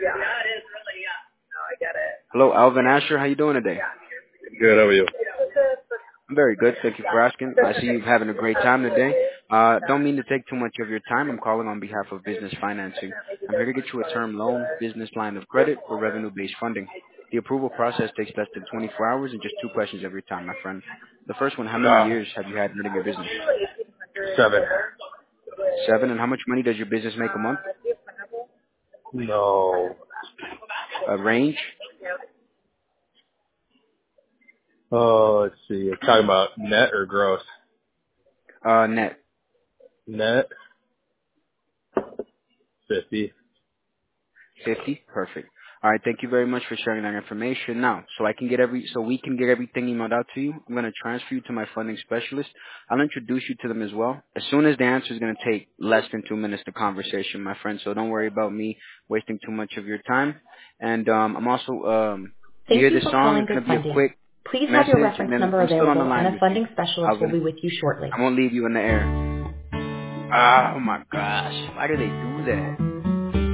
Hello, Alvin Asher. How you doing today? Good, how are you? I'm very good. Thank you for asking. I see you having a great time today. Don't mean to take too much of your time. I'm calling on behalf of Business Financing. I'm here to get you a term loan, business line of credit, or revenue-based funding. The approval process takes less than 24 hours and just 2 questions every time, my friend. The first one, how many years have you had running your business? 7. 7. And how much money does your business make a month? No. A range? Let's see. You're talking about net or gross? Net. Net, 50. 50? Perfect. All right, thank you very much for sharing that information. Now, so we can get everything emailed out to you, I'm going to transfer you to my funding specialist. I'll introduce you to them as well. As soon as the answer is going to take less than 2 minutes to conversation, my friend, so don't worry about me wasting too much of your time. And I'm also, you Thank hear you this for song? calling It's going Good to be a Funding. quick Please have your message, and reference then number I'm still on the available, and line a with you. funding specialist will be with you shortly. I won't leave you in the air. Oh, my gosh. Why do they do that?